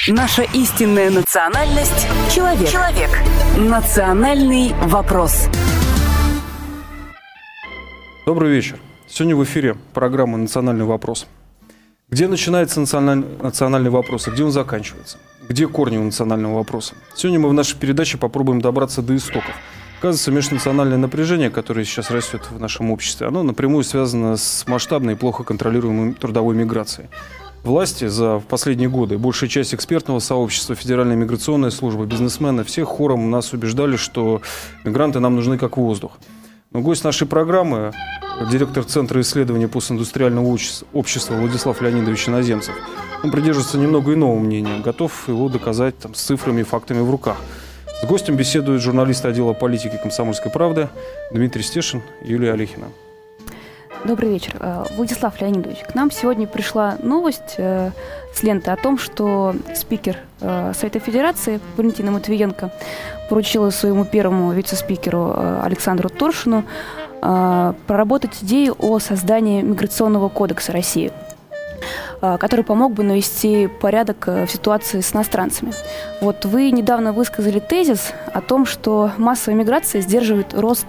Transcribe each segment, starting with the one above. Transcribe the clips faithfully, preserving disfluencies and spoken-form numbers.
Наша истинная национальность – человек. Человек. Национальный вопрос. Добрый вечер. Сегодня в эфире программа «Национальный вопрос». Где начинается национальный, национальный вопрос, и где он заканчивается? Где корни у национального вопроса? Сегодня мы в нашей передаче попробуем добраться до истоков. Оказывается, межнациональное напряжение, которое сейчас растет в нашем обществе, оно напрямую связано с масштабной и плохо контролируемой трудовой миграцией. Власти за последние годы, большая часть экспертного сообщества, Федеральная миграционная служба, бизнесмены, все хором нас убеждали, что мигранты нам нужны как воздух. Но гость нашей программы, директор Центра исследований постиндустриального общества Владислав Леонидович Иноземцев, он придерживается немного иного мнения, готов его доказать там, с цифрами и фактами в руках. С гостем беседуют журналисты отдела политики «Комсомольской правды» Дмитрий Стешин и Юлия Олехина. Добрый вечер. Владислав Леонидович, к нам сегодня пришла новость э, с ленты о том, что спикер э, Совета Федерации Валентина Матвиенко поручила своему первому вице-спикеру э, Александру Торшину э, проработать идею о создании миграционного кодекса России, э, который помог бы навести порядок э, в ситуации с иностранцами. Вот вы недавно высказали тезис о том, что массовая миграция сдерживает рост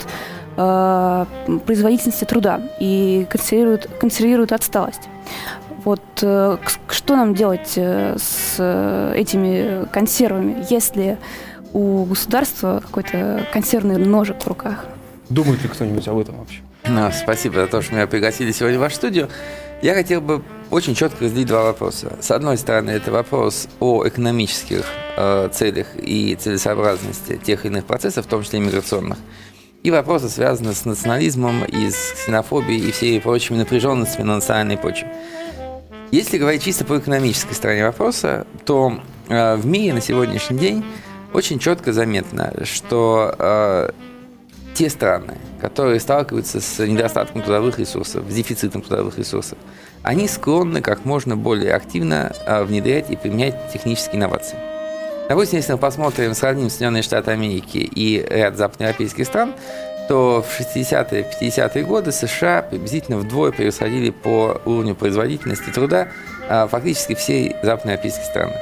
производительности труда и консервирует, консервирует отсталость. Вот э, что нам делать э, с э, этими консервами, если у государства какой-то консервный ножик в руках? Думает ли кто-нибудь об этом вообще? Ну, спасибо за то, что меня пригласили сегодня в вашу студию. Я хотел бы очень четко разделить два вопроса. С одной стороны, это вопрос о экономических э, целях и целесообразности тех или иных процессов, в том числе и миграционных. И вопросы связаны с национализмом, и с ксенофобией, и всеми прочими напряженностями на национальной почве. Если говорить чисто по экономической стороне вопроса, то э, в мире на сегодняшний день очень четко заметно, что э, те страны, которые сталкиваются с недостатком трудовых ресурсов, с дефицитом трудовых ресурсов, они склонны как можно более активно э, внедрять и применять технические инновации. Допустим, если мы посмотрим, сравним Соединенные Штаты Америки и ряд западноевропейских стран, то в шестидесятые, пятидесятые годы США приблизительно вдвое превосходили по уровню производительности труда фактически все западноевропейские страны.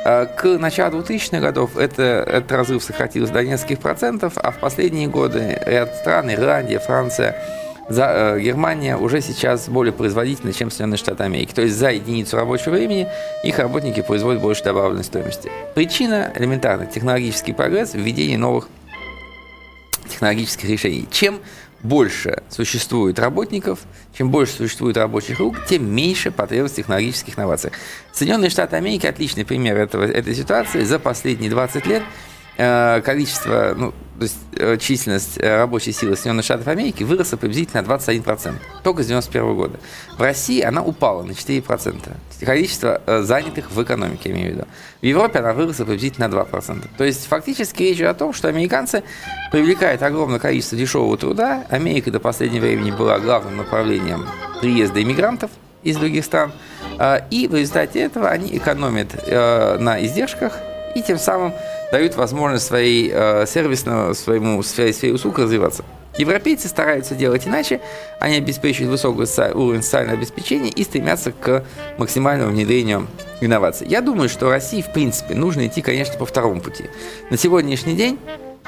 К началу двухтысячных годов это, этот разрыв сократился до нескольких процентов, а в последние годы ряд стран, Ирландия, Франция, За, э, Германия уже сейчас более производительна, чем Соединенные Штаты Америки. То есть за единицу рабочего времени их работники производят больше добавленной стоимости. Причина элементарна. Технологический прогресс, введение новых технологических решений. Чем больше существует работников, чем больше существует рабочих рук, тем меньше потребность в технологических инновациях. Соединенные Штаты Америки – отличный пример этого, этой ситуации. За последние двадцать лет количество, ну, то есть численность рабочей силы Соединенных Штатов Америки выросла приблизительно на двадцать один процент, только с девяносто первого года. В России она упала на четыре процента. Количество занятых в экономике, я имею в виду. В Европе она выросла приблизительно на два процента. То есть фактически речь идет о том, что американцы привлекают огромное количество дешевого труда. Америка до последнего времени была главным направлением приезда иммигрантов из других стран. И в результате этого они экономят на издержках и тем самым дают возможность своей э, сервисному, своему сфере, сфере услуг развиваться. Европейцы стараются делать иначе, они обеспечивают высокий уровень социального обеспечения и стремятся к максимальному внедрению инноваций. Я думаю, что России, в принципе, нужно идти, конечно, по второму пути. На сегодняшний день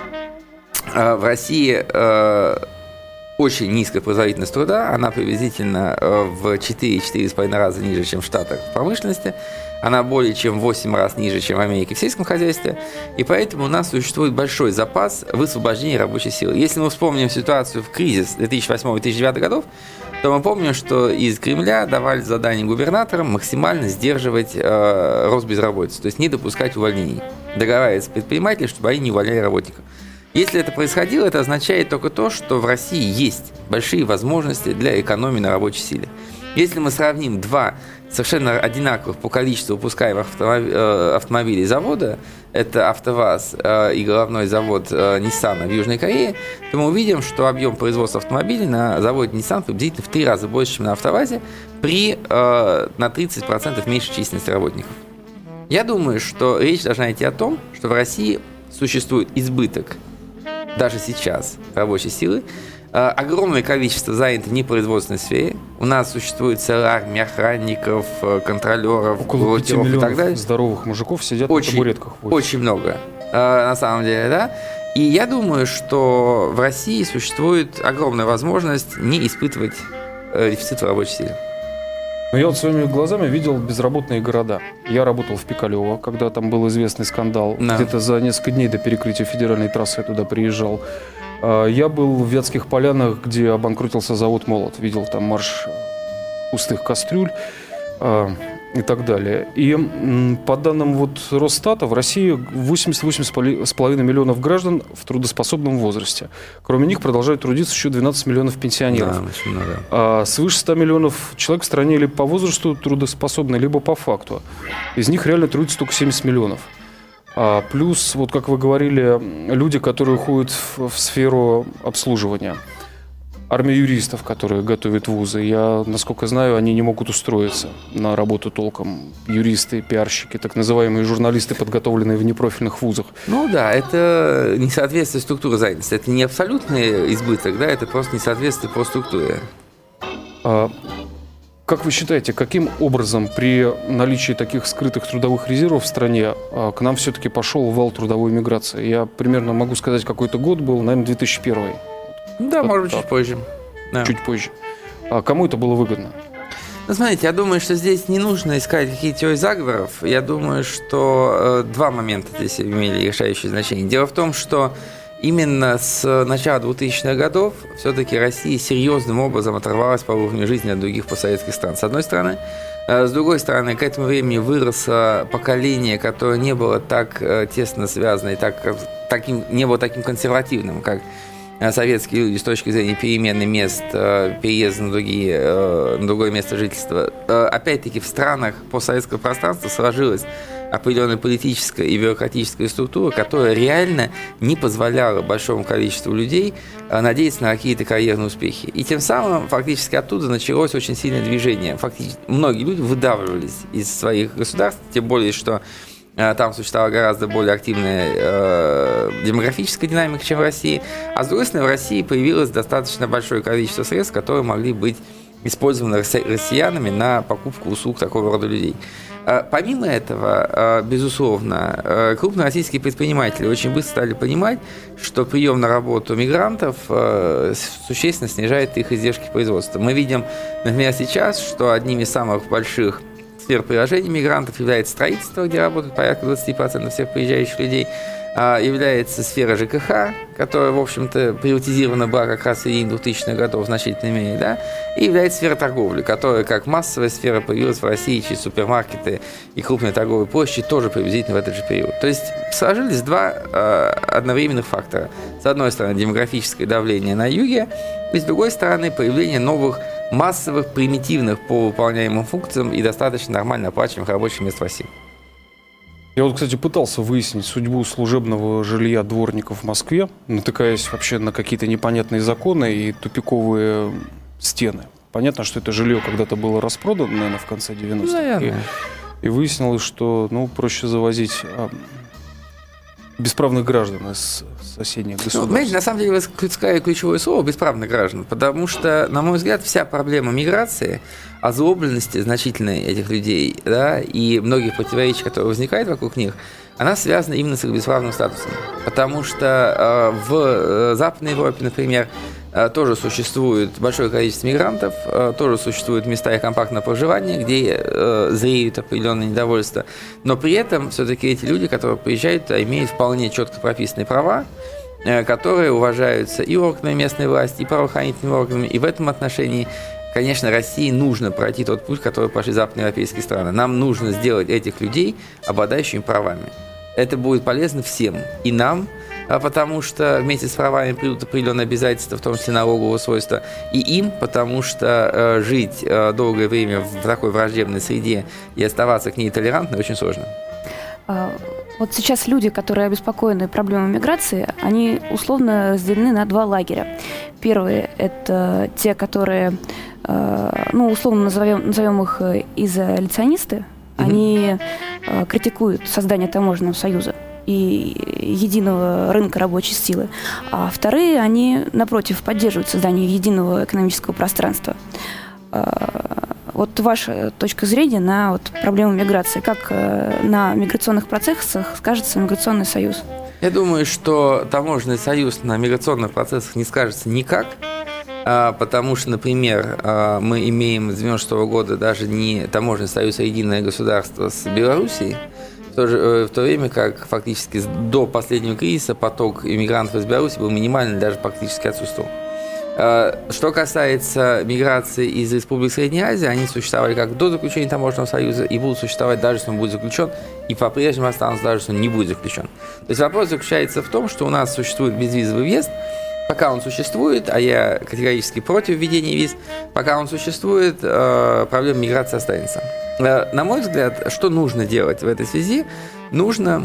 э, в России э, очень низкая производительность труда, она приблизительно э, в четыре-четыре с половиной раза ниже, чем в Штатах в промышленности. Она более чем в восемь раз ниже, чем в Америке в сельском хозяйстве, и поэтому у нас существует большой запас высвобождения рабочей силы. Если мы вспомним ситуацию в кризис две тысячи восьмого - две тысячи девятого годов, то мы помним, что из Кремля давали задание губернаторам максимально сдерживать э, рост безработицы, то есть не допускать увольнений, договариваться с предпринимателями, чтобы они не увольняли работников. Если это происходило, это означает только то, что в России есть большие возможности для экономии на рабочей силе. Если мы сравним два совершенно одинаковых по количеству выпускаемых автомобилей завода, это АвтоВАЗ и головной завод Nissan в Южной Корее, то мы увидим, что объем производства автомобилей на заводе Nissan приблизительно в три раза больше, чем на АвтоВАЗе, при на тридцать процентов меньшей численности работников. Я думаю, что речь должна идти о том, что в России существует избыток даже сейчас рабочей силы, огромное количество занято в непроизводственной сфере. У нас существует целая армия охранников, контролеров, около пяти и так далее. Здоровых мужиков сидят очень, на табуретках. Очень много, на самом деле, да. И я думаю, что в России существует огромная возможность не испытывать дефицит в рабочей силе. Но я вот своими глазами видел безработные города. Я работал в Пикалево, когда там был известный скандал. Да. Где-то за несколько дней до перекрытия федеральной трассы я туда приезжал. Я был в Вятских Полянах, где обанкротился завод «Молот». Видел там марш пустых кастрюль и так далее. И по данным вот Росстата, в России восемьдесят восемь с половиной миллионов граждан в трудоспособном возрасте. Кроме них продолжают трудиться еще двенадцать миллионов пенсионеров. Да, очень много. А свыше ста миллионов человек в стране либо по возрасту трудоспособны, либо по факту. Из них реально трудится только семьдесят миллионов. А плюс, вот как вы говорили, люди, которые уходят в, в сферу обслуживания. Армия юристов, которые готовят вузы. Я, насколько знаю, они не могут устроиться на работу толком. Юристы, пиарщики, так называемые журналисты, подготовленные в непрофильных вузах. Ну да, это несоответствие структуры занятости. Это не абсолютный избыток, да, это просто несоответствие по структуре. А, как вы считаете, каким образом при наличии таких скрытых трудовых резервов в стране а, к нам все-таки пошел вал трудовой миграции? Я примерно могу сказать, какой-то год был, наверное, две тысячи первый. Да, вот может быть, так. чуть позже. Да. Чуть позже. А кому это было выгодно? Ну, смотрите, я думаю, что здесь не нужно искать какие-то теории заговоров. Я думаю, что э, два момента здесь имели решающее значение. Дело в том, что именно с начала двухтысячных годов все-таки Россия серьезным образом оторвалась по уровню жизни от других постсоветских стран. С одной стороны. С другой стороны, к этому времени выросло поколение, которое не было так тесно связано и так, таким, не было таким консервативным, как советские люди с точки зрения перемены мест, переезда на, другие, на другое место жительства. Опять-таки в странах постсоветского пространства сложилась определенная политическая и бюрократическая структура, которая реально не позволяла большому количеству людей надеяться на какие-то карьерные успехи. И тем самым фактически оттуда началось очень сильное движение. Фактически многие люди выдавливались из своих государств, тем более, что там существовала гораздо более активная э, демографическая динамика, чем в России. А с другой стороны, в России появилось достаточно большое количество средств, которые могли быть использованы россиянами на покупку услуг такого рода людей. Э, помимо этого, э, безусловно, э, крупные российские предприниматели очень быстро стали понимать, что прием на работу мигрантов э, существенно снижает их издержки производства. Мы видим, например, сейчас, что одним из самых больших сфер приложения мигрантов является строительство, где работают порядка двадцать процентов всех приезжающих людей, является сфера ЖКХ, которая, в общем-то, приватизирована была как раз в середине двухтысячных годов в значительной мере, да, и является сфера торговли, которая как массовая сфера появилась в России через супермаркеты и крупные торговые площади тоже приблизительно в этот же период. То есть сложились два э, одновременных фактора. С одной стороны, демографическое давление на юге, и с другой стороны, появление новых массовых, примитивных по выполняемым функциям и достаточно нормально оплачиваемых рабочих мест в России. Я вот, кстати, пытался выяснить судьбу служебного жилья дворников в Москве, натыкаясь вообще на какие-то непонятные законы и тупиковые стены. Понятно, что это жилье когда-то было распродано, наверное, в конце девяностых. И, и выяснилось, что ну, проще завозить а, бесправных граждан из соседних государств. Ну, знаете, на самом деле, вы сказали ключевое слово «бесправных граждан», потому что, на мой взгляд, вся проблема миграции, озлобленности значительной этих людей, да, и многих противоречий, которые возникают вокруг них, она связана именно с их бесправным статусом. Потому что э, в Западной Европе, например, э, тоже существует большое количество мигрантов, э, тоже существуют места их компактного проживания, где э, зреют определенные недовольства. Но при этом все-таки эти люди, которые приезжают, имеют вполне четко прописанные права, э, которые уважаются и органами местной власти, и правоохранительными органами. И в этом отношении, конечно, России нужно пройти тот путь, который прошли западноевропейские страны. Нам нужно сделать этих людей обладающими правами. Это будет полезно всем, и нам, потому что вместе с правами придут определенные обязательства, в том числе налогового свойства, и им, потому что жить долгое время в такой враждебной среде и оставаться к ней толерантно очень сложно. Вот сейчас люди, которые обеспокоены проблемой миграции, они условно разделены на два лагеря. Первые – это те, которые, ну, условно назовем, назовем их изоляционисты. Они э, критикуют создание таможенного союза и единого рынка рабочей силы, а вторые, они, напротив, поддерживают создание единого экономического пространства. Вот ваша точка зрения на вот проблему миграции, как на миграционных процессах скажется миграционный союз? Я думаю, что таможенный союз на миграционных процессах не скажется никак, потому что, например, мы имеем с девяносто шестого года даже не таможенный союз, а единое государство с Белоруссией, в то, же, в то время как фактически до последнего кризиса поток иммигрантов из Беларуси был минимальный, даже практически отсутствовал. Что касается миграции из Республик Средней Азии, они существовали как до заключения таможенного союза и будут существовать даже, если он будет заключен, и по-прежнему останутся даже, если он не будет заключен. То есть вопрос заключается в том, что у нас существует безвизовый въезд, пока он существует, а я категорически против введения виз, пока он существует, проблема миграции останется. На мой взгляд, что нужно делать в этой связи? Нужно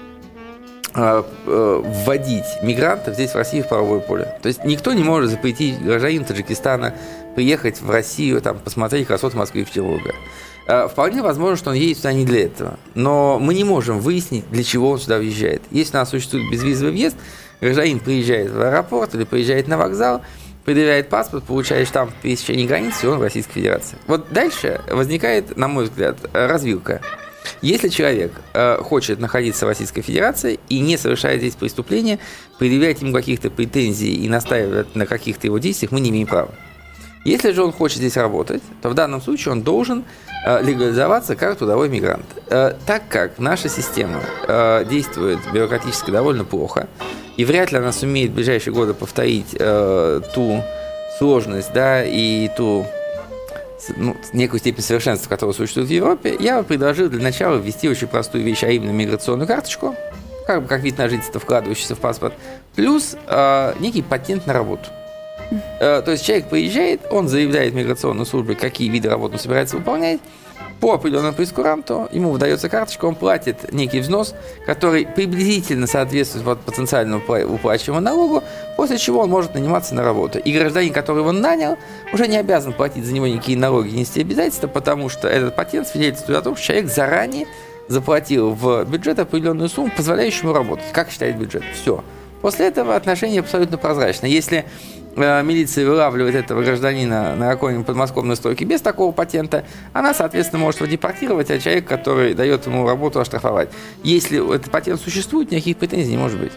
вводить мигрантов здесь, в России, в правовое поле. То есть никто не может запретить гражданину Таджикистана приехать в Россию, там, посмотреть красоты Москвы и Петербурга. Вполне возможно, что он едет сюда не для этого. Но мы не можем выяснить, для чего он сюда въезжает. Если у нас существует безвизовый въезд, гражданин приезжает в аэропорт или приезжает на вокзал, предъявляет паспорт, получает штамп пересечения границы, и он в Российской Федерации. Вот дальше возникает, на мой взгляд, развилка. Если человек э, хочет находиться в Российской Федерации и не совершает здесь преступления, предъявлять ему каких-то претензий и настаивать на каких-то его действиях мы не имеем права. Если же он хочет здесь работать, то в данном случае он должен э, легализоваться как трудовой мигрант. Э, так как наша система э, действует бюрократически довольно плохо, и вряд ли она сумеет в ближайшие годы повторить э, ту сложность, да, и ту ну, некую степень совершенства, которая существует в Европе, я бы предложил для начала ввести очень простую вещь, а именно миграционную карточку, как бы как вид на жительство, вкладывающийся в паспорт, плюс э, некий патент на работу. Э, то есть человек приезжает, он заявляет миграционной службе, какие виды работы он собирается выполнять, по определенному прескуранту ему выдается карточка, он платит некий взнос, который приблизительно соответствует вот потенциальному уплачиваемому налогу, после чего он может наниматься на работу. И гражданин, который его нанял, уже не обязан платить за него никакие налоги, нести обязательства, потому что этот патент свидетельствует о том, что человек заранее заплатил в бюджет определенную сумму, позволяющую ему работать. Как считает бюджет? Все. После этого отношение абсолютно прозрачно. Если э, милиция вылавливает этого гражданина на какой-нибудь подмосковной стройке без такого патента, она, соответственно, может его депортировать, а человек, который дает ему работу, оштрафовать. Если этот патент существует, никаких претензий не может быть.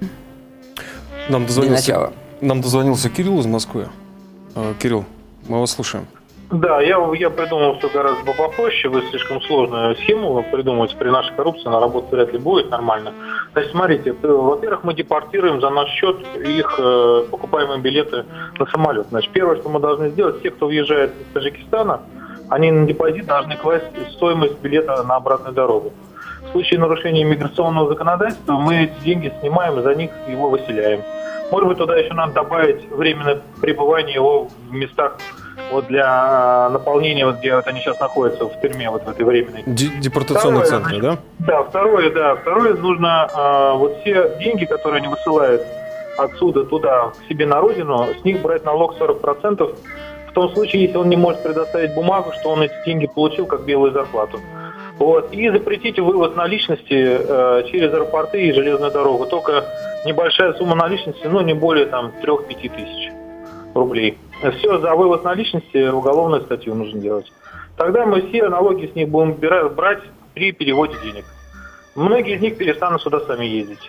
Нам дозвонился, нам дозвонился Кирилл из Москвы. Э, Кирилл, мы вас слушаем. Да, я, я придумал все гораздо попроще. Вы слишком сложную схему придумываете. При нашей коррупции на работу вряд ли будет нормально. Значит, смотрите, во-первых, мы депортируем за наш счет их э, покупаемые билеты на самолет. Значит, первое, что мы должны сделать, те, кто въезжает из Таджикистана, они на депозит должны класть стоимость билета на обратную дорогу. В случае нарушения миграционного законодательства мы эти деньги снимаем и за них его выселяем. Может быть, туда еще надо добавить временное пребывание его в местах вот для наполнения, вот где вот они сейчас находятся в тюрьме, вот в этой временной. Депортационном центре, да? Да, второе, да. Второе, нужно а, вот все деньги, которые они высылают отсюда туда, к себе на родину, с них брать налог сорок процентов, в том случае, если он не может предоставить бумагу, что он эти деньги получил как белую зарплату. Вот. И запретить вывоз наличности э, через аэропорты и железную дорогу. Только небольшая сумма наличности, ну, не более там трех-пяти тысяч рублей. Все, за вывоз наличности уголовную статью нужно делать. Тогда мы все налоги с них будем брать при переводе денег. Многие из них перестанут сюда сами ездить.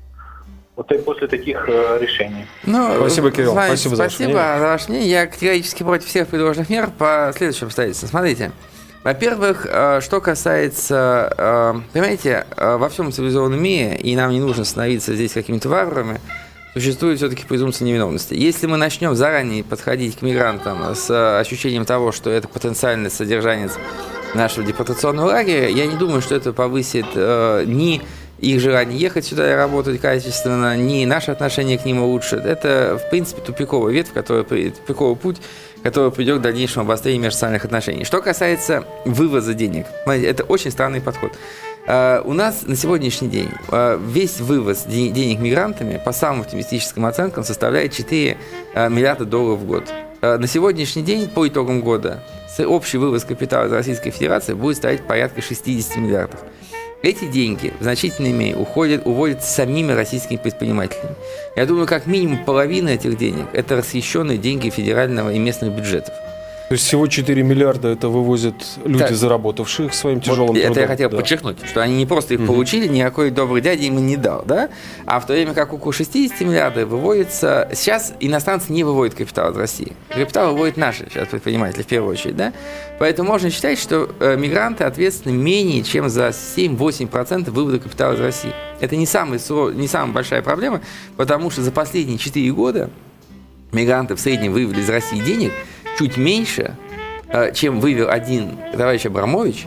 Вот и после таких э, решений. Ну, спасибо, Кирилл. Вами, спасибо, спасибо за ваше мнение. Я категорически против всех предложенных мер по следующим обстоятельствам. Смотрите. Во-первых, что касается, понимаете, во всем цивилизованном мире, и нам не нужно становиться здесь какими-то варварами, существует все-таки презумпция невиновности. Если мы начнем заранее подходить к мигрантам с ощущением того, что это потенциальный содержанец нашего депортационного лагеря, я не думаю, что это повысит ни их желание ехать сюда и работать качественно, ни наше отношение к ним улучшит. Это, в принципе, тупиковая ветвь, который, тупиковый путь, который приведет к дальнейшему обострению межнациональных отношений. Что касается вывоза денег, смотрите, это очень странный подход. Uh, у нас на сегодняшний день uh, весь вывоз де- денег мигрантами по самым оптимистическим оценкам составляет четыре uh, миллиарда долларов в год. Uh, на сегодняшний день, по итогам года, общий вывоз капитала из Российской Федерации будет составлять порядка шестьдесят миллиардов. эти деньги в значительной мере уходят, уводят самими российскими предпринимателями. Я думаю, как минимум половина этих денег – это расхищенные деньги федерального и местных бюджетов. То есть всего четыре миллиарда это вывозят люди, так, заработавшие их своим тяжелым вот трудом. Это я хотел да. подчеркнуть, что они не просто их угу. получили, никакой добрый дядя им и не дал, да? А в то время как около шестьдесят миллиардов выводится... Сейчас иностранцы не выводят капитал из России. Капитал выводят наши сейчас предприниматели в первую очередь, да? Поэтому можно считать, что э, мигранты ответственны менее чем за семь-восемь процентов вывода капитала из России. Это не, самый, не самая большая проблема, потому что за последние четыре года мигранты в среднем вывели из России денег чуть меньше, чем вывел один товарищ Абрамович,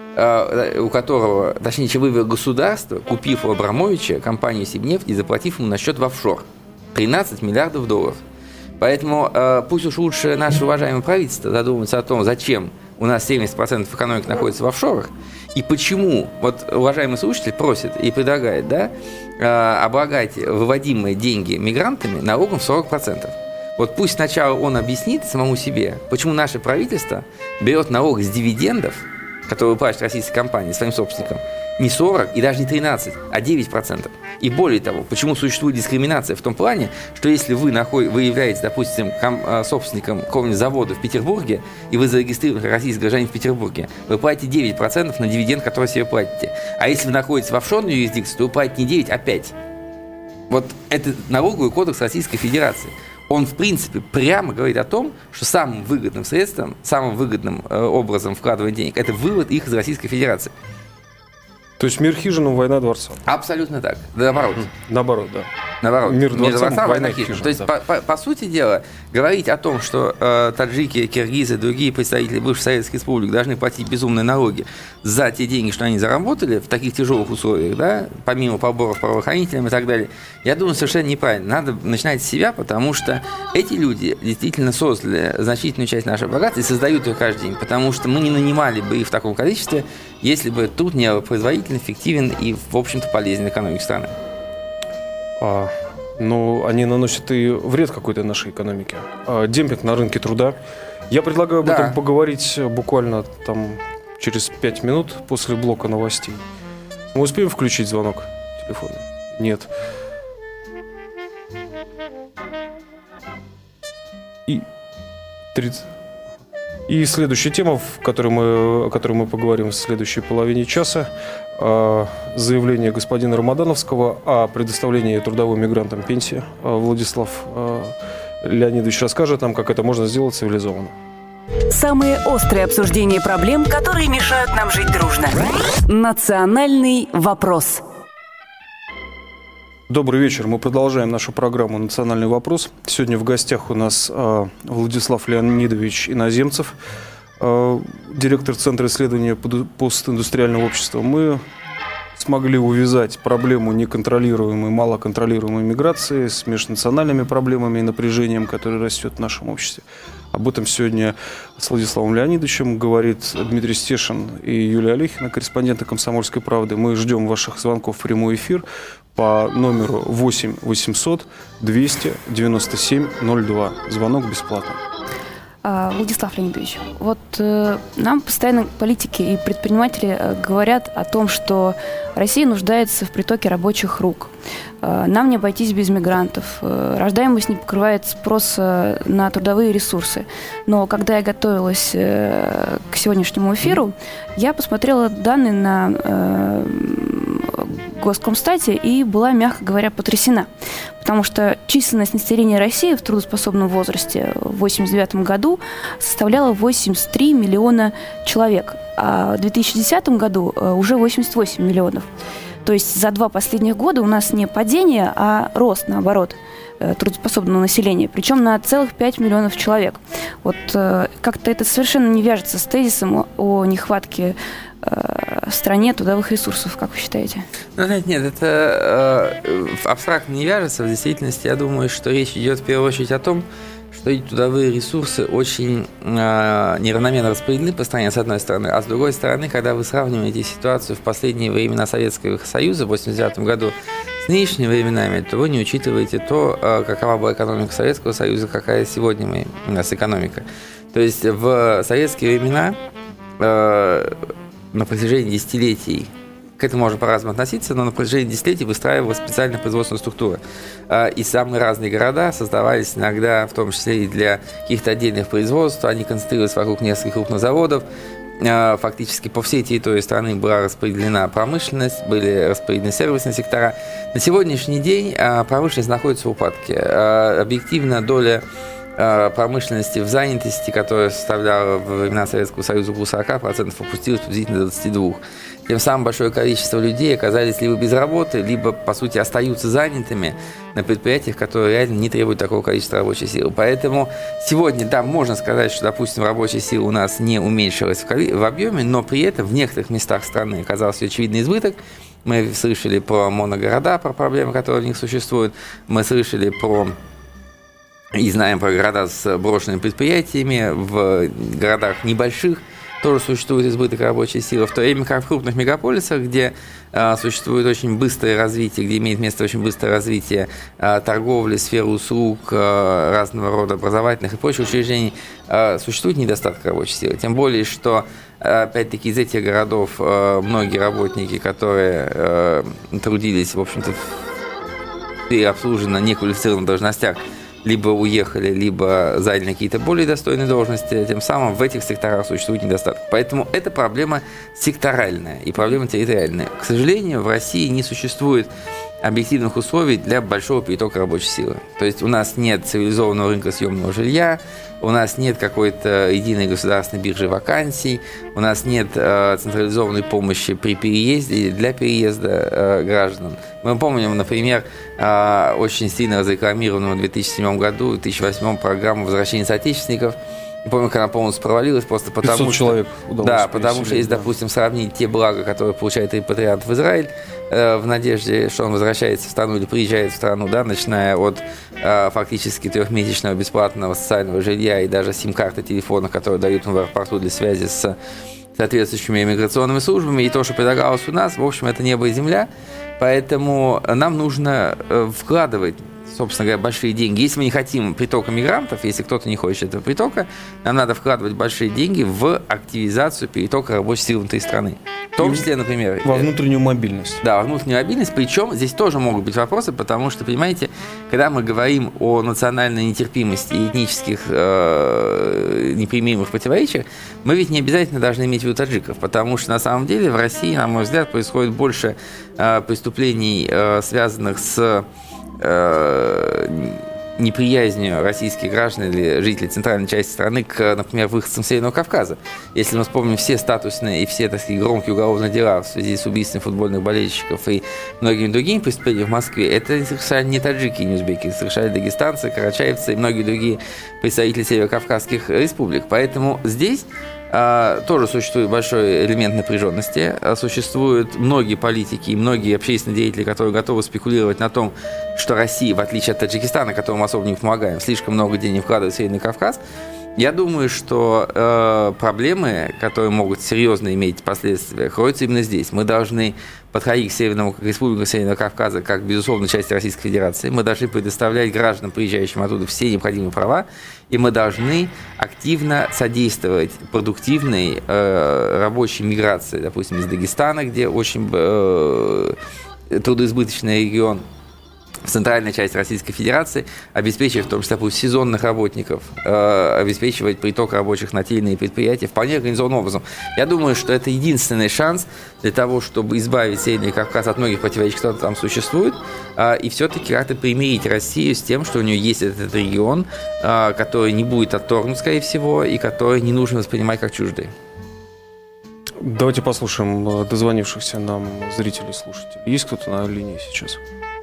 у которого, точнее, чем вывел государство, купив у Абрамовича компанию Сибнефть и заплатив ему на счет в офшор. тринадцать миллиардов долларов. Поэтому пусть уж лучше наше уважаемое правительство задумается о том, зачем у нас семьдесят процентов экономики находится в офшорах, и почему, вот уважаемый слушатель просит и предлагает, да, облагать выводимые деньги мигрантами налогом в сорок процентов. Вот пусть сначала он объяснит самому себе, почему наше правительство берет налог с дивидендов, который выплачивает российская компания своим собственникам, не сорок и даже не тринадцать, а девять процентов. И более того, почему существует дискриминация в том плане, что если вы, наход... вы являетесь, допустим, ком... собственником какого-нибудь завода в Петербурге, и вы зарегистрированы российский гражданин в Петербурге, вы платите девять процентов на дивиденд, который себе платите. А если вы находитесь в офшорной юрисдикции, то вы платите не девять, а пять. Вот это налоговый кодекс Российской Федерации. Он, в принципе, прямо говорит о том, что самым выгодным средством, самым выгодным э, образом вкладывания денег – это вывод их из Российской Федерации. То есть мир хижинам, война дворцом. Абсолютно так. Да, наоборот. Наоборот, да. Наоборот. Мир дворцом, Мир дворцом, война хижин. хижин. То есть, да. по, по, по сути дела, говорить о том, что э, таджики, киргизы, другие представители бывших советских республик должны платить безумные налоги за те деньги, что они заработали в таких тяжелых условиях, да, помимо поборов правоохранителям и так далее, я думаю, совершенно неправильно. Надо начинать с себя, потому что эти люди действительно создали значительную часть нашего богатства и создают ее каждый день, потому что мы не нанимали бы их в таком количестве, если бы труд не был производителен, эффективен и, в общем-то, полезен экономике страны. А, ну, они наносят и вред какой-то нашей экономике. А, демпинг на рынке труда. Я предлагаю об да. этом поговорить буквально там через пять минут после блока новостей. Мы успеем включить звонок телефона? Нет. И тридцать... И следующая тема, в которой мы, о которой мы поговорим в следующей половине часа, заявление господина Рамадановского о предоставлении трудовым мигрантам пенсии. Владислав Леонидович расскажет нам, как это можно сделать цивилизованно. Самые острые обсуждения проблем, которые мешают нам жить дружно. Национальный вопрос. Добрый вечер. Мы продолжаем нашу программу «Национальный вопрос». Сегодня в гостях у нас э, Владислав Леонидович Иноземцев, э, директор Центра исследования постиндустриального общества. Мы смогли увязать проблему неконтролируемой, малоконтролируемой миграции с межнациональными проблемами и напряжением, которое растет в нашем обществе. Об этом сегодня с Владиславом Леонидовичем говорит Дмитрий Стешин и Юлия Олехина, корреспонденты «Комсомольской правды». Мы ждем ваших звонков в прямой эфир по номеру восемь восемьсот двести девяносто семь ноль два. Звонок бесплатный. Владислав Леонидович, вот э, нам постоянно политики и предприниматели э, говорят о том, что Россия нуждается в притоке рабочих рук. Э, нам не обойтись без мигрантов. Э, рождаемость не покрывает спрос э, на трудовые ресурсы. Но когда я готовилась э, к сегодняшнему эфиру, я посмотрела данные на э, Госкомстате и была, мягко говоря, потрясена. Потому что численность населения России в трудоспособном возрасте в восемьдесят девятом году составляла восемьдесят три миллиона человек, а в две тысячи десятом году уже восемьдесят восемь миллионов. То есть за два последних года у нас не падение, а рост, наоборот, трудоспособного населения, причем на целых пять миллионов человек. Вот как-то это совершенно не вяжется с тезисом о нехватке в стране трудовых ресурсов, как вы считаете? Ну, знаете, нет, это э, абстрактно не вяжется. В действительности, я думаю, что речь идет в первую очередь о том, что эти трудовые ресурсы очень э, неравномерно распределены по стране, с одной стороны, а с другой стороны, когда вы сравниваете ситуацию в последние времена Советского Союза в восемьдесят девятом году с нынешними временами, то вы не учитываете то, э, какова была экономика Советского Союза, какая сегодня мы, у нас экономика. То есть в советские времена э, на протяжении десятилетий к этому можно по-разному относиться, но на протяжении десятилетий выстраивалась специальная производственная структура. И самые разные города создавались иногда, в том числе и для каких-то отдельных производств, они концентрировались вокруг нескольких крупных заводов. Фактически по всей территории страны была распределена промышленность, были распределены сервисные сектора. На сегодняшний день промышленность находится в упадке. Объективно доля промышленности в занятости, которая составляла во времена Советского Союза около сорок процентов, опустилась приблизительно до двадцати двух процентов. Тем самым большое количество людей оказались либо без работы, либо, по сути, остаются занятыми на предприятиях, которые реально не требуют такого количества рабочей силы. Поэтому сегодня, да, можно сказать, что, допустим, рабочая сила у нас не уменьшилась в объеме, но при этом в некоторых местах страны оказался очевидный избыток. Мы слышали про моногорода, про проблемы, которые в них существуют. Мы слышали про... И знаем про города с брошенными предприятиями. В городах небольших тоже существует избыток рабочей силы, в то время как в крупных мегаполисах, где а, существует очень быстрое развитие, где имеет место очень быстрое развитие а, торговли, сферы услуг, а, разного рода образовательных и прочих учреждений, а, существует недостаток рабочей силы. Тем более, что, опять-таки, из этих городов а, многие работники, которые а, трудились, в общем-то, и обслужены на неквалифицированных должностях, либо уехали, либо заняли какие-то более достойные должности, тем самым в этих секторах существует недостаток. Поэтому это проблема секторальная и проблема территориальная. К сожалению, в России не существует объективных условий для большого перетока рабочей силы. То есть у нас нет цивилизованного рынка съемного жилья, у нас нет какой-то единой государственной биржи вакансий, у нас нет э, централизованной помощи при переезде или для переезда э, граждан. Мы помним, например, э, очень сильно разрекламированную в две тысячи седьмом году, в две тысячи восьмом программу возвращения соотечественников. Не помню, как она полностью провалилась, просто потому что... человек удалось Да, потому что если, да. допустим, сравнить те блага, которые получает репатриант в Израиль, э, в надежде, что он возвращается в страну или приезжает в страну, да, начиная от э, фактически трехмесячного бесплатного социального жилья и даже сим-карты телефона, которые дают в аэропорту для связи с соответствующими иммиграционными службами, и то, что предлагалось у нас, в общем, это небо и земля, поэтому нам нужно э, вкладывать, собственно говоря, большие деньги. Если мы не хотим притока мигрантов, если кто-то не хочет этого притока, нам надо вкладывать большие деньги в активизацию перетока рабочей силы внутри страны. В том числе, например... Во внутреннюю мобильность. Да, во внутреннюю мобильность. Причем здесь тоже могут быть вопросы, потому что, понимаете, когда мы говорим о национальной нетерпимости и этнических э, непримиримых противоречиях, мы ведь не обязательно должны иметь в виду таджиков, потому что, на самом деле, в России, на мой взгляд, происходит больше э, преступлений, э, связанных с неприязнью российских граждан или жителей центральной части страны к, например, выходцам Северного Кавказа. Если мы вспомним все статусные и все, так сказать, громкие уголовные дела в связи с убийством футбольных болельщиков и многими другими преступлениями в Москве, это совершали не таджики и не узбеки, это совершали дагестанцы, карачаевцы и многие другие представители северокавказских республик. Поэтому здесь тоже существует большой элемент напряженности. Существуют многие политики и многие общественные деятели, которые готовы спекулировать на том, что Россия, в отличие от Таджикистана, которому особо не помогаем, слишком много денег вкладывает в Северный Кавказ. Я думаю, что э, проблемы, которые могут серьезно иметь последствия, кроются именно здесь. Мы должны подходить к Северному, к Республике Северного Кавказа как, безусловно, часть Российской Федерации. Мы должны предоставлять гражданам, приезжающим оттуда, все необходимые права, и мы должны активно содействовать продуктивной э, рабочей миграции, допустим, из Дагестана, где очень э, трудоизбыточный регион, в центральной части Российской Федерации, обеспечивать, в том числе, сезонных работников, э, обеспечивать приток рабочих на те или иные предприятия вполне организованным образом. Я думаю, что это единственный шанс для того, чтобы избавить Северный Кавказ от многих противоречий, которые там существуют, э, и все-таки как-то примирить Россию с тем, что у нее есть этот регион, э, который не будет отторгнут, скорее всего, и который не нужно воспринимать как чуждый. Давайте послушаем дозвонившихся нам зрителей, слушателей. Есть кто-то на линии сейчас?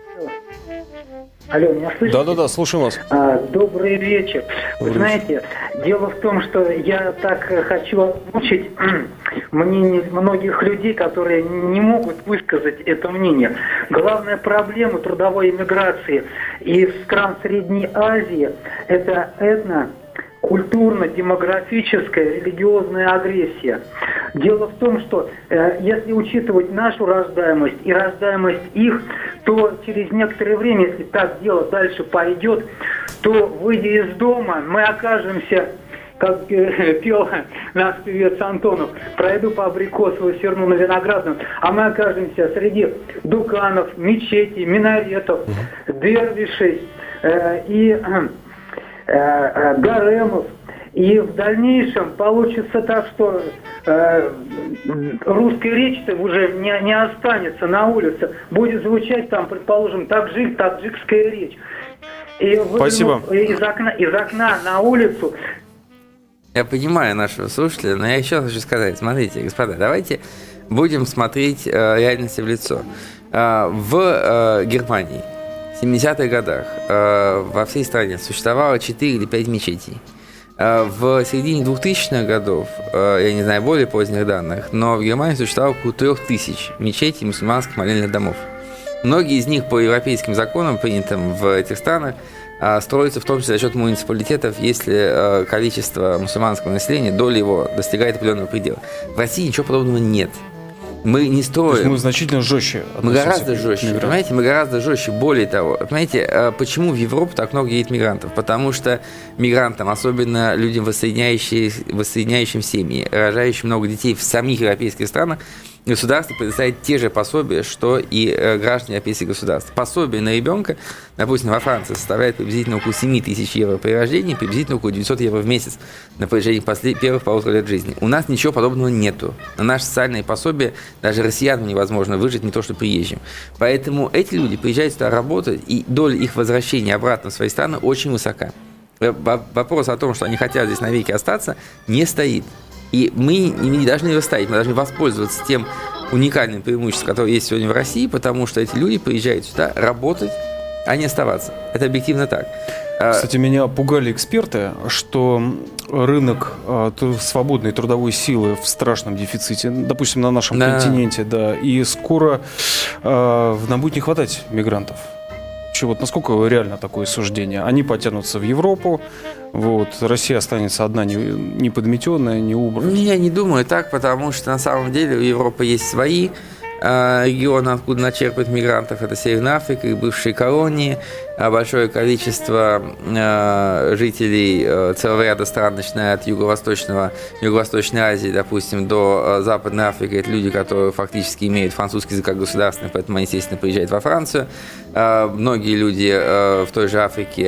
Алло, меня слышите? Да-да-да, слушаем вас. А, добрый вечер. Вы Добрый знаете, дело в том, что я так хочу озвучить мнение многих людей, которые не могут высказать это мнение. Главная проблема трудовой эмиграции из стран Средней Азии – это этно культурно-демографическая, религиозная агрессия. Дело в том, что э, если учитывать нашу рождаемость и рождаемость их, то через некоторое время, если так дело дальше пойдет, то, выйдя из дома, мы окажемся как пел наш певец Антонов, пройду по абрикосовую, сверну на виноградную, а мы окажемся среди дуканов, мечетей, минаретов, дервишей э, и э, э, гаремов. И в дальнейшем получится так, что э, русской речи-то уже не, не останется на улице. Будет звучать там, предположим, таджик, таджикская речь. И Спасибо. Из окна, из окна на улицу. Я понимаю нашего слушателя, но я еще раз хочу сказать. Смотрите, господа, давайте будем смотреть э, реальности в лицо. Э, в э, Германии в семидесятых годах э, во всей стране существовало четыре или пять мечетей. В середине двухтысячных годов, я не знаю более поздних данных, но в Германии существовало около трех тысяч мечетей мусульманских молельных домов. Многие из них по европейским законам, принятым в этих странах, строятся в том числе за счет муниципалитетов, если количество мусульманского населения, доля его достигает определенного предела. В России ничего подобного нет. Мы не строим. То есть мы значительно жестче. Мы гораздо жестче, понимаете? Мы гораздо жестче. Более того, понимаете, почему в Европу так много едет мигрантов? Потому что мигрантам, особенно людям, воссоединяющим семьи, рожающим много детей в самих европейских странах, государство предоставит те же пособия, что и граждане европейских государств. Пособие на ребенка, допустим, во Франции составляет приблизительно около семь тысяч евро при рождении, приблизительно около девятьсот евро в месяц на протяжении послед... первых полутора лет жизни. У нас ничего подобного нету. На наши социальные пособия даже россиянам невозможно выжить, не то что приезжим. Поэтому эти люди приезжают сюда работать, и доля их возвращения обратно в свои страны очень высока. Вопрос о том, что они хотят здесь навеки остаться, не стоит. И мы не должны его ставить, мы должны воспользоваться тем уникальным преимуществом, которое есть сегодня в России, потому что эти люди приезжают сюда работать, а не оставаться. Это объективно так. Кстати, меня пугали эксперты, что рынок свободной трудовой силы в страшном дефиците, допустим, на нашем да. континенте, да, и скоро э, нам будет не хватать мигрантов. Вообще, вот насколько реально такое суждение? Они потянутся в Европу, вот, Россия останется одна не, не подметенная, не убранная. Я не думаю так, потому что на самом деле у Европы есть свои э, регионы, откуда начерпают мигрантов. Это Северная Африка и бывшие колонии. Большое количество э, жителей э, целого ряда стран, начиная от юго-восточного, Юго-Восточной Азии, допустим, до э, Западной Африки, это люди, которые фактически имеют французский язык как государственный, поэтому они, естественно, приезжают во Францию. Э, многие люди э, в той же Африке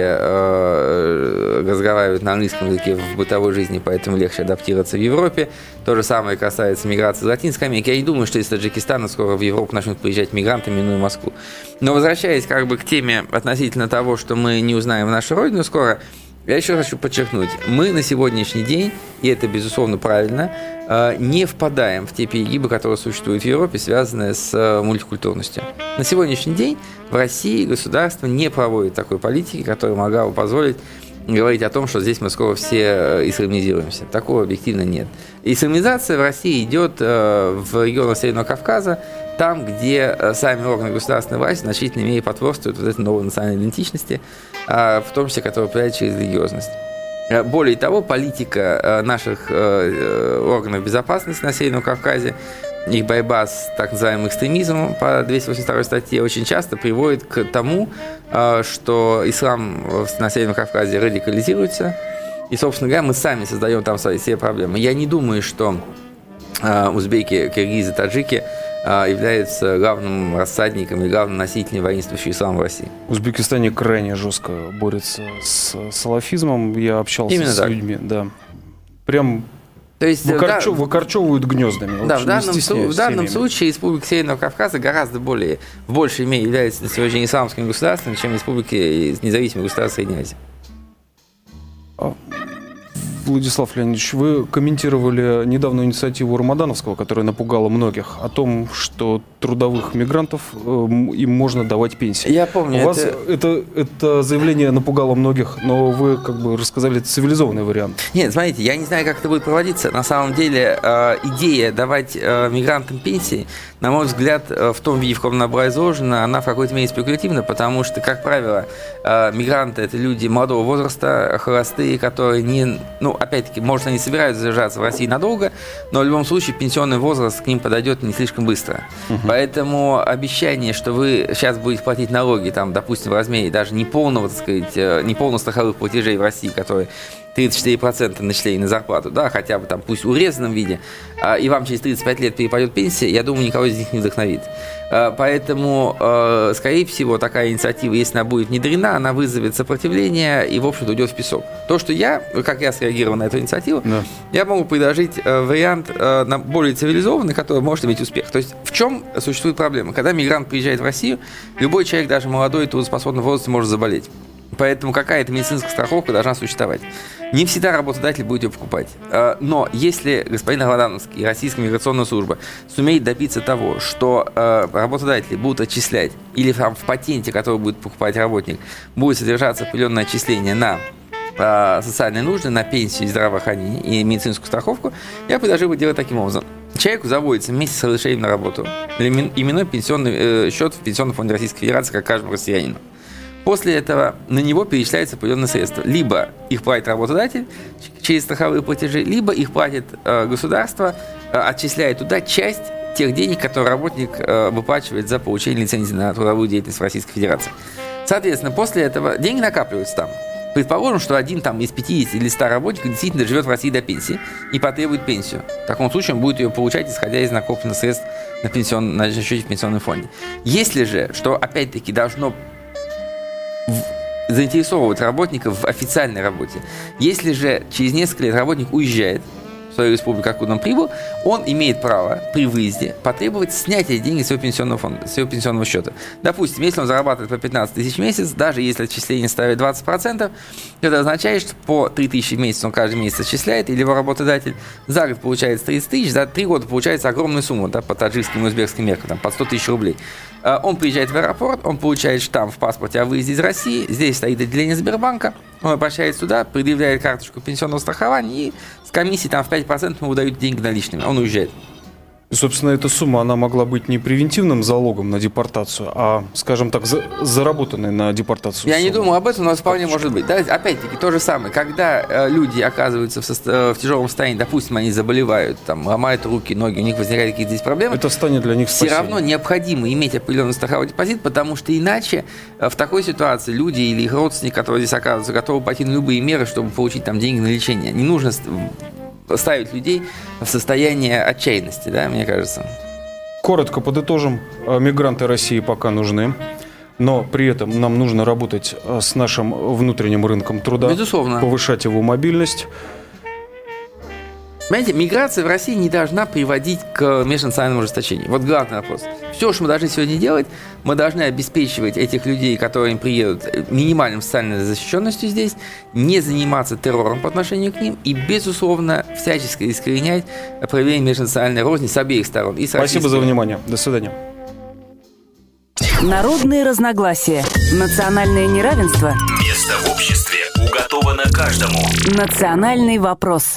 э, разговаривают на английском языке в бытовой жизни, поэтому легче адаптироваться в Европе. То же самое касается миграции в Латинской Америке. Я не думаю, что из Таджикистана скоро в Европу начнут приезжать мигранты, минуя Москву. Но возвращаясь как бы к теме относительно того, что мы не узнаем нашу родину скоро, я еще хочу подчеркнуть, мы на сегодняшний день, и это безусловно правильно, не впадаем в те перегибы, которые существуют в Европе, связанные с мультикультурностью. На сегодняшний день в России государство не проводит такой политики, которая могла бы позволить говорить о том, что здесь мы скоро все исламизируемся. Такого объективно нет. Исламизация в России идет в регионах Северного Кавказа, там, где сами органы государственной власти в значительной мере потворствуют вот этой новой национальной идентичности, в том числе, которая проявляет через религиозность. Более того, политика наших органов безопасности на Северном Кавказе, их борьба с так называемым экстремизмом по двести восемьдесят второй статье очень часто приводит к тому, что ислам на Северном Кавказе радикализируется, и, собственно говоря, мы сами создаем там свои все проблемы. Я не думаю, что узбеки, киргизы, таджики являются главным рассадником и главным носителем воинствующего ислама в России. В Узбекистане крайне жестко борется с салафизмом. Я общался Именно с так. людьми, да. Прям То есть, выкорчев, да, выкорчевывают гнездами. Да, в данном, в данном случае Республика Северного Кавказа гораздо более, в большей мере является на сегодня день исламским государством, чем республики независимых государств Средней Азии. Владислав Леонидович, вы комментировали недавнюю инициативу Рамадановского, которая напугала многих, о том, что трудовых мигрантов э, им можно давать пенсии. Я помню. У вас это... Это, это заявление напугало многих, но вы как бы рассказали цивилизованный вариант. Нет, смотрите, я не знаю, как это будет проводиться. На самом деле, э, идея давать э, мигрантам пенсии, на мой взгляд, э, в том виде, в каком она была изложена, она в какой-то мере спекулятивна, потому что, как правило, э, мигранты – это люди молодого возраста, холостые, которые не... Ну, опять-таки, может, они собираются задержаться в России надолго, но в любом случае пенсионный возраст к ним подойдет не слишком быстро. Угу. Поэтому обещание, что вы сейчас будете платить налоги, там, допустим, в размере даже неполного, так сказать, неполных страховых платежей в России, которые тридцать четыре процента начисления на зарплату, да, хотя бы там пусть в урезанном виде, и вам через тридцать пять лет перепадет пенсия, я думаю, никого из них не вдохновит. Поэтому, скорее всего, такая инициатива, если она будет внедрена, она вызовет сопротивление и, в общем-то, уйдет в песок. То, что я, как я среагировал на эту инициативу, да. я могу предложить вариант более цивилизованный, который может иметь успех. То есть в чем существует проблема? Когда мигрант приезжает в Россию, любой человек, даже молодой, трудоспособный в возрасте, может заболеть. Поэтому какая-то медицинская страховка должна существовать. Не всегда работодатель будет ее покупать. Но если господин Рамадановский и Российская миграционная служба сумеет добиться того, что работодатели будут отчислять, или там в патенте, который будет покупать работник, будет содержаться определенное отчисление на социальные нужды, на пенсию, здравоохранение и медицинскую страховку, я предложил бы делать таким образом. Человеку заводится вместе с разрешением на работу именной пенсионный счет в Пенсионном фонде Российской Федерации, как каждому россиянину. После этого на него перечисляются определенные средства. Либо их платит работодатель через страховые платежи, либо их платит э, государство, э, отчисляет туда часть тех денег, которые работник э, выплачивает за получение лицензии на трудовую деятельность в Российской Федерации. Соответственно, после этого деньги накапливаются там. Предположим, что один там, из пятидесяти или ста работников действительно живет в России до пенсии и потребует пенсию. В таком случае он будет ее получать, исходя из накопленных средств на, пенсион... на счете в пенсионном фонде. Если же, что опять-таки должно заинтересовывать работников в официальной работе. Если же через несколько лет работник уезжает в свою республику, откуда он прибыл, он имеет право при выезде потребовать снятия денег с своего пенсионного фонда, с своего пенсионного счета. Допустим, если он зарабатывает по пятнадцать тысяч в месяц, даже если отчисление ставит двадцать процентов, это означает, что по три тысячи в месяц он каждый месяц отчисляет, или его работодатель за год получается тридцать тысяч, за три года получается огромная сумма, да, по таджикским и узбекским меркам, там, под сто тысяч рублей. Он приезжает в аэропорт, он получает штамп в паспорте о выезде из России, здесь стоит отделение Сбербанка, он обращается туда, предъявляет карточку пенсионного страхования и с комиссией там в пять процентов ему выдают деньги наличными, он уезжает. И, собственно, эта сумма, она могла быть не превентивным залогом на депортацию, а, скажем так, за, заработанной на депортацию. Я суммы. не думаю об этом, но вполне может быть. Да, опять-таки, то же самое. Когда э, люди оказываются в, со- в тяжелом состоянии, допустим, они заболевают, там, ломают руки, ноги, у них возникают какие-то здесь проблемы. Это станет для них спасением. Все равно необходимо иметь определенный страховой депозит, потому что иначе э, в такой ситуации люди или их родственники, которые здесь оказываются, готовы пойти на любые меры, чтобы получить там деньги на лечение. Не нужно ставить людей в состояние отчаянности, да, мне кажется. Коротко подытожим. Мигранты России пока нужны, но при этом нам нужно работать с нашим внутренним рынком труда. Безусловно. Повышать его мобильность. Понимаете, миграция в России не должна приводить к межнациональному ожесточению. Вот главный вопрос. Все, что мы должны сегодня делать, мы должны обеспечивать этих людей, которые приедут, минимальной социальной защищенностью здесь, не заниматься террором по отношению к ним и, безусловно, всячески искоренять проявление межнациональной розни с обеих сторон. И с Спасибо за внимание. До свидания. Народные разногласия. Национальное неравенство. Место в обществе уготовано каждому. Национальный вопрос.